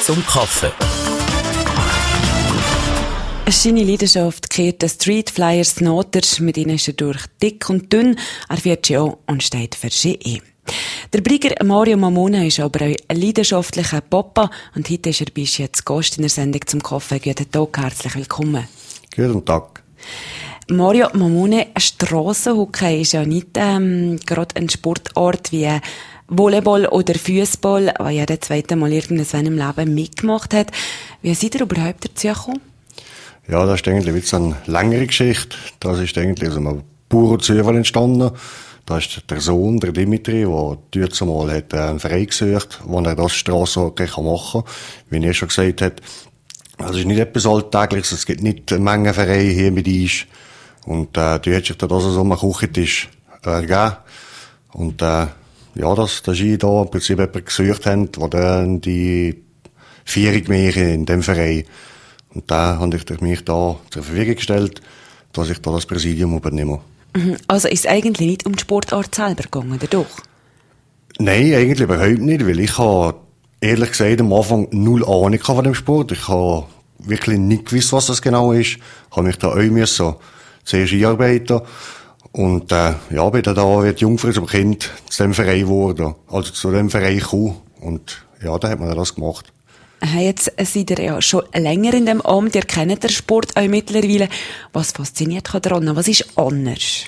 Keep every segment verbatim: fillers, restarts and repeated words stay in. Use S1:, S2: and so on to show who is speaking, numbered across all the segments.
S1: zum Kaffee.
S2: Seine Leidenschaft kehrt den Street Flyers Noter, mit ihnen ist er durch dick und dünn, er fährt Ski und steht für Ski ein. Der Brigger Mario Mamone ist aber auch ein leidenschaftlicher Papa und heute ist er bei uns jetzt Gast in der Sendung zum Kaffee. Guten Tag, herzlich willkommen.
S3: Guten Tag.
S2: Mario Mamone, Strassenhockey ist ja nicht ähm, gerade ein Sportart wie Volleyball oder Fußball, wo jeder zweite Mal irgendwann im Leben mitgemacht hat. Wie seid ihr überhaupt dazu gekommen?
S3: Ja, das ist eigentlich eine längere Geschichte. Das ist eigentlich aus einem puren Zufall entstanden. Da ist der Sohn, der Dimitri, der dort einmal hat einen Verein gesucht, wo er das Strassenhockey machen kann. Wie er schon gesagt hat, das ist nicht etwas Alltägliches. Es gibt nicht eine Menge Vereine hier mit uns. Und äh, die hat sich dann das so am Küchentisch ergeben. Und äh, ja, dass, dass ich da im Prinzip jemanden gesucht haben, der dann die Führung mehr in dem Verein. Und da habe ich mich da zur Verfügung gestellt, dass ich da das Präsidium übernehme.
S2: Also ist es eigentlich nicht um die Sportart selber gegangen, oder doch?
S3: Nein, eigentlich überhaupt nicht, weil ich habe ehrlich gesagt am Anfang null Ahnung von dem Sport. Ich habe wirklich nicht gewusst, was das genau ist. Ich habe mich da auch müssen zuerst einarbeiten. Und äh, ja, bin dann da wie die Jungfrau zum Kind zu dem Verein geworden, also zu dem Verein gekommen. Und ja, da hat man das gemacht.
S2: Jetzt seid ihr ja schon länger in dem Amt, ihr kennt den Sport auch mittlerweile. Was fasziniert euch daran? Was ist anders?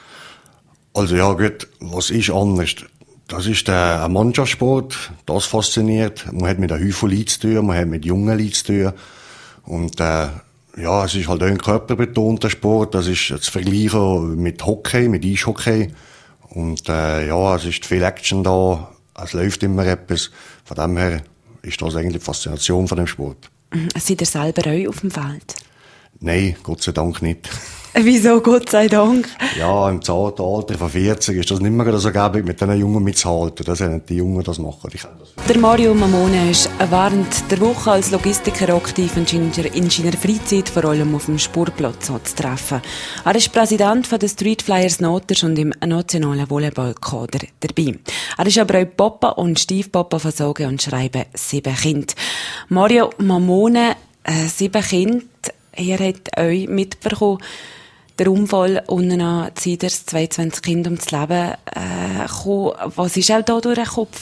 S3: Also ja gut, was ist anders? Das ist der ein Mannschaftssport, das fasziniert. Man hat mit einem Haufen Leuten zu tun, man hat mit jungen Leuten zu tun. Und äh, ja, es ist halt auch ein körperbetonter Sport, das ist zu vergleichen mit Hockey, mit Eishockey. Und äh, ja, es ist viel Action da, es läuft immer etwas. Von dem her ist das eigentlich die Faszination von dem Sport.
S2: Mhm. Seid ihr selber auch auf dem Feld?
S3: Nein, Gott sei Dank nicht.
S2: Wieso, Gott sei Dank?
S3: Ja, im zarten Alter von vierzig ist das nicht mehr so gäbig, mit diesen Jungen mitzuhalten. Das sind die Jungen, das machen. Die das.
S2: Der Mario Mamone ist während der Woche als Logistiker aktiv und in seiner Freizeit vor allem auf dem Sportplatz anzutreffen. Er ist Präsident von den Street Flyers Noters und im nationalen Volleyballkader dabei. Er ist aber auch Papa und Stiefpapa von sage und schreiben sieben Kinder. Mario Mamone, äh, sieben Kinder, ihr habt euch mitbekommen, der Unfall unten an Ziders, zweiundzwanzig Kinder ums Leben äh, gekommen. Was ist auch da durch den Kopf?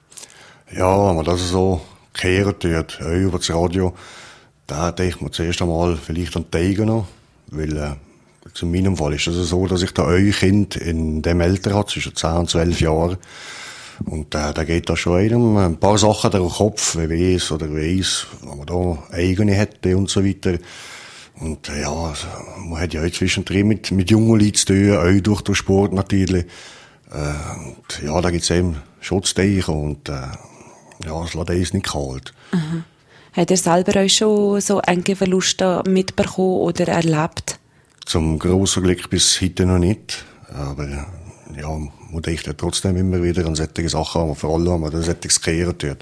S3: Ja, wenn man das so kehren tut, auch über das Radio, da denke ich mir zuerst einmal vielleicht an die Eigen noch, weil äh, in meinem Fall ist es das so, dass ich da ein Kind in dem Alter habe, zwischen zehn und zwölf Jahren. Und äh, da geht da schon einem ein paar Sachen durch den Kopf, wie weiss oder weiss, wenn man da eigene hätte und so weiter. Und äh, ja, man hat ja auch zwischendrin mit, mit jungen Leuten zu tun, auch durch den Sport natürlich. Äh, und ja, da gibt's eben Schutzdeichen und äh, ja, es lässt uns nicht kalt.
S2: Mhm. Hat er selber auch schon so enge Verluste mitbekommen oder erlebt?
S3: Zum grossen Glück bis heute noch nicht. Aber ja, man denkt ja trotzdem immer wieder an solche Sachen, aber vor allem, wenn man das solches kehren tut.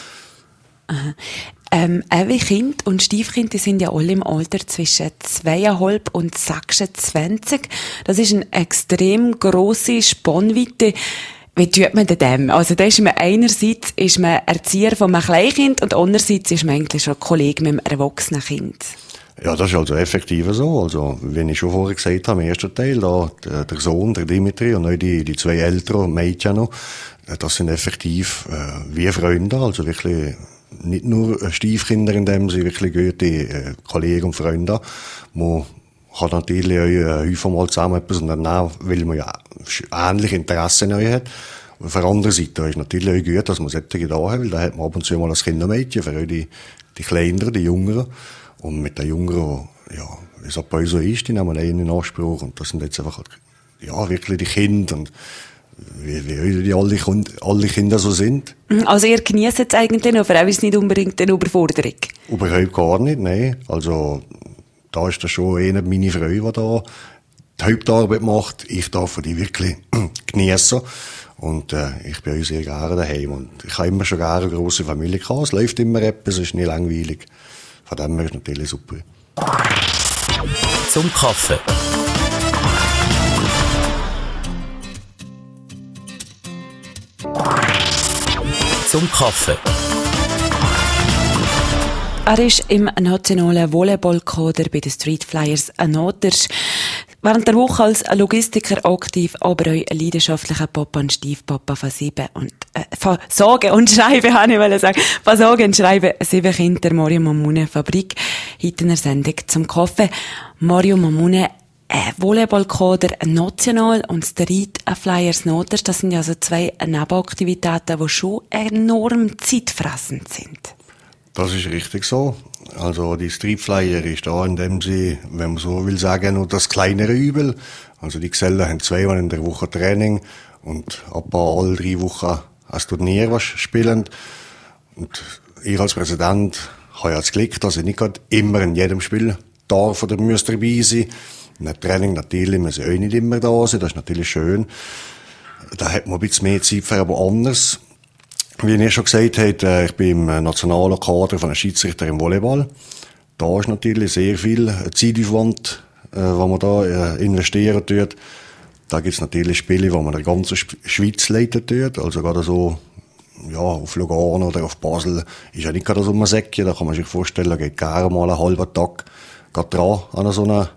S2: Aha. Ähm, Ewe Kind und Stiefkind, die sind ja alle im Alter zwischen zweieinhalb und sechsundzwanzig. Das ist eine extrem grosse Spannweite. Wie tut man denn dem? Also, da ist man einerseits ist man Erzieher von einem Kleinkind und andererseits ist man eigentlich schon Kollege mit einem erwachsenen Kind.
S3: Ja, das ist also effektiv so. Also, wie ich schon vorher gesagt habe, im ersten Teil, da, der, der Sohn, der Dimitri und auch die, die zwei älteren Mädchen noch, das sind effektiv, äh, wie Freunde, also wirklich, nicht nur Stiefkinder, in dem sie wirklich gute äh, Kollegen und Freunde. Man kann natürlich auch äh, häufig mal zusammen etwas unternehmen, weil man ja ähnliche Interessen hat. Und auf der anderen Seite ist natürlich auch gut, dass man solche da hat, weil da hat man ab und zu mal als Kindermädchen, für die, die Kleineren, die Jüngeren. Und mit den Jüngeren, ja, wie es bei uns so ist, die nehmen einen in Anspruch. Und das sind jetzt einfach, ja, wirklich die Kinder. Und wie, wie die alle, alle Kinder so sind.
S2: Also ihr genießt es eigentlich noch, aber auch ist es nicht unbedingt eine Überforderung?
S3: Überhaupt gar nicht, nein. Also da ist das schon eher meine Frau, die da die Hauptarbeit macht. Ich darf die wirklich genießen. Und äh, ich bin auch sehr gerne daheim. Und ich habe immer schon gerne eine grosse Familie gehabt. Es läuft immer etwas, es ist nicht langweilig. Von dem her ist es natürlich super.
S1: Zum Kaffee. Zum Kaffee.
S2: Er ist im nationalen Volleyballkader bei den Street Flyers Noters. Während der Woche als Logistiker aktiv, aber auch ein leidenschaftlicher Papa und Stiefpapa von sieben und, äh, von Sagen und Schreiben, habe ich wollen sagen. Von Sagen und Schreiben, sieben Kinder, der Mario Mamune Fabrik. Heute in der Sendung zum Kaffee. Mario Mamune, äh, Volleyballkader national und Street Flyers Noters, das sind ja so zwei Nebenaktivitäten, die schon enorm zeitfressend sind.
S3: Das ist richtig so. Also die Street Flyer ist da in dem sie, wenn man so will sagen, nur das kleinere Übel. Also die Gesellen haben zweimal in der Woche Training und ab alle drei Wochen ein Turnier was spielen. Und ich als Präsident habe ja das Glück, dass ich nicht gerade immer in jedem Spiel darf oder müsste dabei sein. In der Training natürlich muss ich auch nicht immer da sein, das ist natürlich schön. Da hat man ein bisschen mehr Zeit für aber anders. Wie ihr schon gesagt habt, ich bin im nationalen Kader von einem Schiedsrichter im Volleyball. Da ist natürlich sehr viel Zeitaufwand, äh, was man da äh, investieren tut. Da gibt's natürlich Spiele, wo man die ganze Schweiz leiten tut. Also gerade so, ja, auf Lugano oder auf Basel ist ja nicht gerade so ein Säckchen. Da kann man sich vorstellen, da geht gerne mal einen halben Tag geht dran an so einer,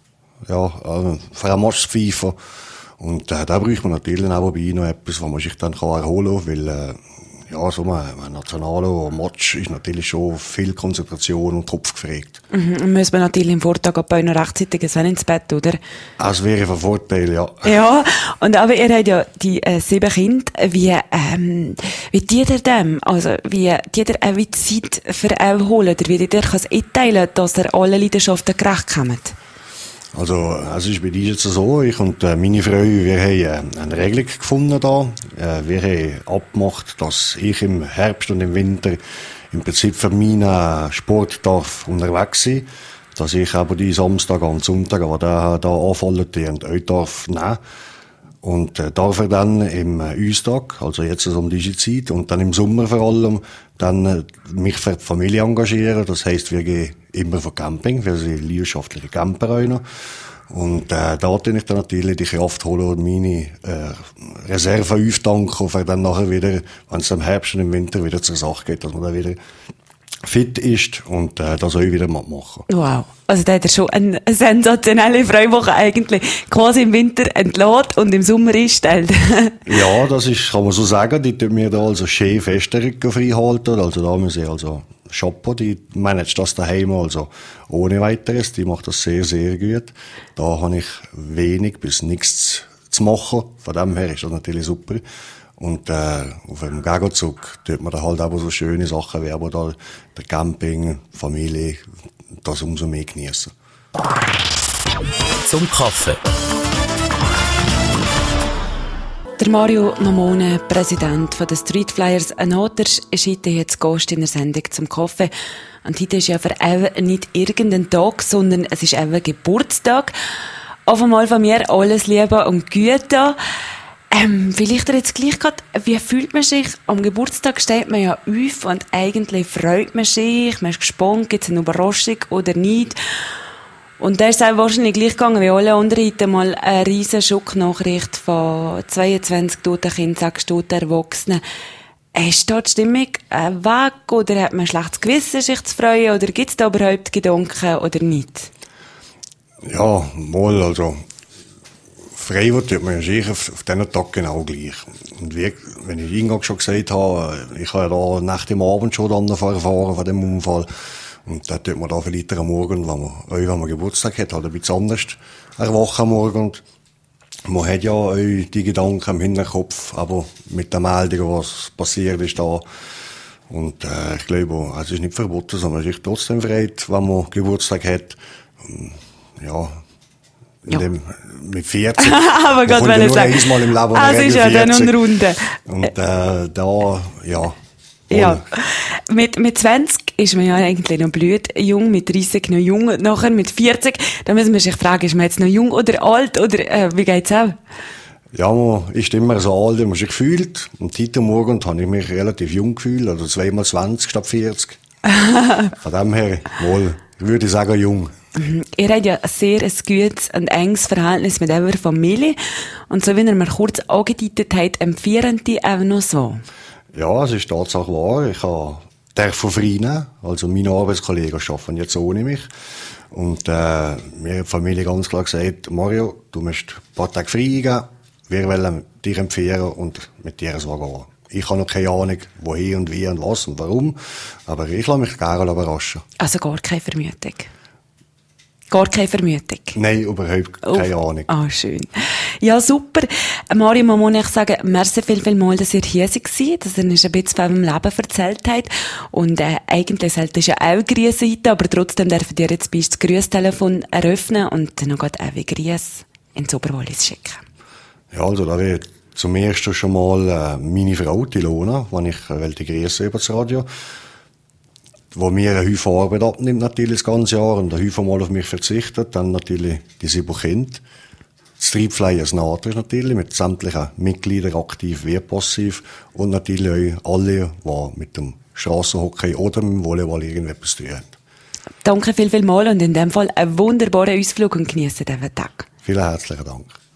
S3: ja, für einen Match zu pfeifen. Und äh, da braucht man natürlich auch dabei noch etwas, wo man sich dann kann erholen kann, weil, äh, ja, so ein, ein nationaler Match ist natürlich schon viel Konzentration und Kopf gefragt.
S2: Mhm, muss man natürlich im Vortag auch noch rechtzeitig ins Bett, oder?
S3: Das wäre ein Vorteil, ja.
S2: Ja, und aber ihr habt ja die äh, sieben Kinder. Wie, ähm, wie tut ihr dem? Also, wie tut ihr auch wie Zeit für euch holen? Oder wie tut ihr das einteilen, dass ihr alle Leidenschaften gerecht kommt?
S3: Also, es ist bei dir jetzt so, ich und äh, meine Frau, wir haben äh, eine Regelung gefunden da. Äh, wir haben abgemacht, dass ich im Herbst und im Winter im Prinzip für meinen Sport darf unterwegs sein. Dass ich aber die Samstag und Sonntag, die da, da anfallen, die und auch darf nehmen. Und äh, darf er dann im äh, Eustag, also jetzt um diese Zeit, und dann im Sommer vor allem, dann äh, mich für die Familie engagieren. Das heisst, wir gehen immer von Camping, wir sind leidenschaftliche Camper auch. Und äh, da tue ich dann natürlich die Kraft holen und meine äh, Reserven auftanken, für dann nachher wieder, wenn es im Herbst und im Winter wieder zur Sache geht, dass man dann wieder fit ist und äh, das auch wieder machen.
S2: Wow. Also da hat er schon eine sensationelle Freiwoche eigentlich quasi im Winter entlädt und im Sommer einstellt.
S3: Ja, das ist, kann man so sagen, die tut mir da also schön feste Rücken frei halten. Also da muss ich also Chapeau, die managt das daheim also ohne weiteres, die macht das sehr, sehr gut. Da habe ich wenig bis nichts zu machen, von dem her ist das natürlich super. Und äh, auf dem Gegenzug tut man da halt aber so schöne Sachen wie aber da der Camping, Familie, das umso mehr genießen.
S1: Zum Kaffee.
S2: Der Mario Mamone, Präsident der Street Flyers Noters, ist heute jetzt Gast in der Sendung zum Kaffee. Und heute ist ja für ihn nicht irgendein Tag, sondern es ist eben Geburtstag. Auf einmal von mir alles Liebe und Güte. Ähm, vielleicht jetzt gleich grad, wie fühlt man sich? Am Geburtstag steht man ja auf und eigentlich freut man sich, man ist gespannt, gibt es eine Überraschung oder nicht. Und da ist es auch wahrscheinlich gleich gegangen wie alle anderen heute mal eine riesen Schocknachricht von zweiundzwanzig toten Kindern, sechs toten Erwachsenen. Ist da die Stimmung weg oder hat man ein schlechtes Gewissen, sich zu freuen oder gibt es da überhaupt Gedanken oder nicht?
S3: Ja, mal, also frei wird, tut man ja sicher auf, auf diesen Tag genau gleich. Und wie, wenn ich eingangs schon gesagt habe, ich habe ja da nach dem Abend schon dann erfahren von dem Unfall. Und da tut man da vielleicht am Morgen, wenn man, wenn man Geburtstag hat, halt ein bisschen anders erwachen am Morgen. Und man hat ja auch die Gedanken im Hinterkopf, aber mit der Meldung, was passiert ist da. Und äh, ich glaube, es ist nicht verboten, sondern man sich trotzdem freut, wenn man Geburtstag hat. Ja. In dem, mit vierzig.
S2: Aber Gott, wenn ich sage.
S3: Einmal im Leben.
S2: Ah, es ist ja dann eine Runde.
S3: Und, äh, da, ja.
S2: Ja. Mit, mit zwanzig ist man ja eigentlich noch blöd jung, mit dreißig noch jung, und nachher mit vierzig, da müssen wir sich fragen, ist man jetzt noch jung oder alt, oder, äh, wie geht's auch?
S3: Ja, man ist immer so alt, wie man sich fühlt. Und heute Morgen habe ich mich relativ jung gefühlt, also zweimal zwanzig statt vierzig. Von dem her, wohl, würde ich sagen, jung.
S2: Ihr habt ja ein sehr ein gutes und enges Verhältnis mit eurer Familie. Und so wie ihr mir kurz angedeutet habt, empfiehlt die auch noch so?
S3: Ja, es ist Tatsache wahr. Ich habe darf von frei nehmen. Also meine Arbeitskollegen arbeiten jetzt ohne mich. Und äh, mir hat die Familie ganz klar gesagt, Mario, du musst ein paar Tage frei geben. Wir wollen dich empfehlen und mit dir so gehen. Ich habe noch keine Ahnung, wohin und wie und was und warum. Aber ich lasse mich gerne überraschen.
S2: Also gar keine Vermutung? Gar keine Vermutung?
S3: Nein, überhaupt keine oh. Ahnung.
S2: Ah, schön. Ja, super. Mario, man muss ich sagen, merci viel, viel mal, dass ihr hier seid, dass ihr uns ein bisschen von eurem Leben erzählt habt. Und äh, eigentlich sollte es ja auch Grüße sein, aber trotzdem dürft ihr jetzt das Grüßtelefon eröffnen und dann noch auch wie Grüße ins Oberwallis schicken.
S3: Ja, also da wird zum ersten schon mal äh, meine Frau, die Ilona, wenn ich äh, die Grüße über das Radio, wo mir eine Haufen Arbeit abnimmt, natürlich das ganze Jahr, und ein Haufen mal auf mich verzichtet. Dann natürlich die sieben Kinder. Das Street Flyers Nahters natürlich, mit sämtlichen Mitgliedern, aktiv wie passiv. Und natürlich auch alle, die mit dem Strassenhockey oder mit dem Volleyball irgendetwas zu tun haben.
S2: Danke viel, viel mal und in dem Fall einen wunderbaren Ausflug und geniessen diesen Tag.
S3: Vielen herzlichen Dank.